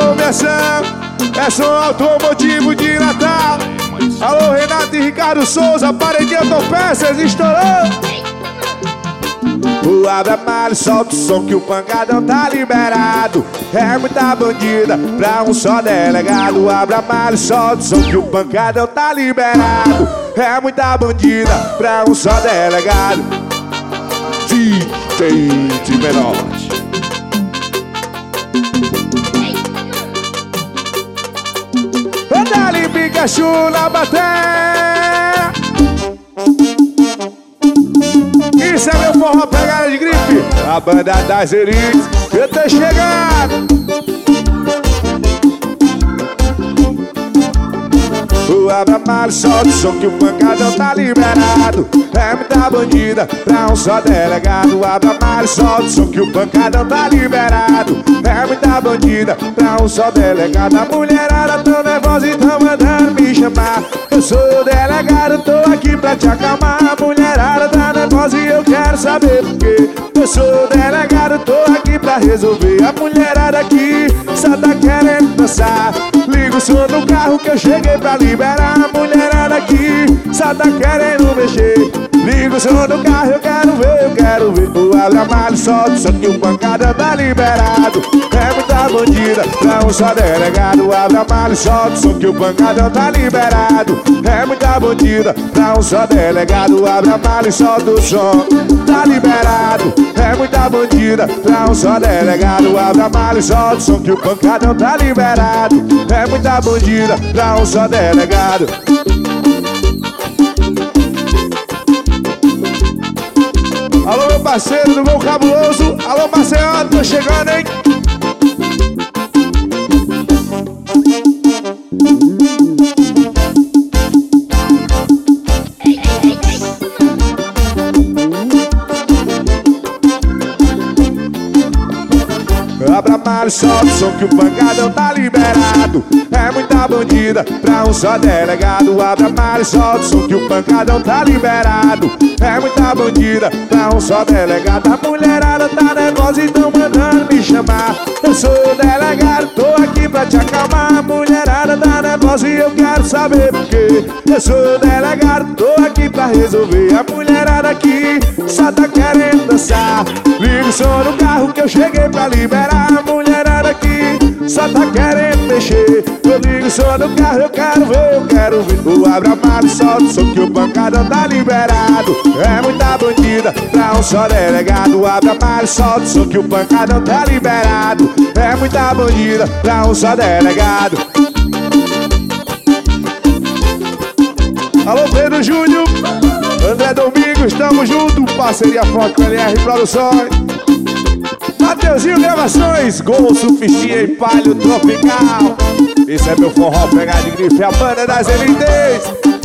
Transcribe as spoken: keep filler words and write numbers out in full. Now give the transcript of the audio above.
Alô, minha ação, é som automotivo de Natal. Alô, Renato e Ricardo Souza, paredinha Autopeças, estourou. O Abra Malho, solta o som que o pancadão tá liberado. É muita bandida pra um só delegado. O Abra Malho, solta o som que o pancadão tá liberado. É muita bandida pra um só delegado. D J de Menote. Dali Pikachu na bateria. Isso é meu forró pegada de gripe. A banda das elites, eu tô chegando. O Abra Malho, solta o som que o pancadão tá liberado. É muita bandida pra um só delegado. O Abra Malho, solta o som que o pancadão tá liberado. É muita bandida pra um só delegado. A mulherada tão nervosa e tão mandando me chamar. Eu sou o delegado, tô aqui pra te acalmar. A mulherada tá nervosa e eu quero saber por quê. Eu sou o delegado, tô aqui pra resolver. A mulherada aqui só tá querendo dançar. Liga o som do carro que eu cheguei pra liberar. A mulherada aqui só tá querendo mexer. Liga o som do carro, eu quero ver, eu quero ver. O Abra Malho, solta o som que o pancadão tá liberado. É muita bandida pra um só delegado. O Abra Malho, solta o som que o pancadão tá liberado. É muita bandida pra um só delegado. O Abra Malho, solta o som, tá liberado. É muita bandida pra um só delegado. O Abra Malho, solta o som que o pancadão tá liberado. É muita bandida pra um só delegado. Alô, meu parceiro do Gol Cabuloso. Alô, Marcelo, tô chegando, hein? Abra Malho, solta o som que o pancadão tá liberado. É muita bandida pra um só delegado. Abra Malho, solta o som que o pancadão tá liberado. É muita bandida pra um só delegado. A mulherada tá nervosa e tão mandando me chamar. Eu sou o delegado, tô aqui pra te acalmar. A mulherada tá nervosa e eu quero saber por quê. Eu sou o delegado, tô aqui pra resolver. A mulherada aqui só tá querendo dançar. Liga o som do carro que eu cheguei pra liberar. A mulherada aqui só tá querendo mexer. Eu ligo o som do carro, eu quero ver, eu quero ver. O Abra Malho, solta o som que o pancadão tá liberado. É muita bandida pra um só delegado. O Abra Malho, solta o som que o pancadão tá liberado. É muita bandida pra um só delegado. Alô, Pedro Júnior, André Domingos, tamo junto. Parceria forte com L R Produções. Mateuzinho Gravações, Gol, Sufistinha e Palio Tropical. Esse é meu forró pegado de grife, a banda das elites.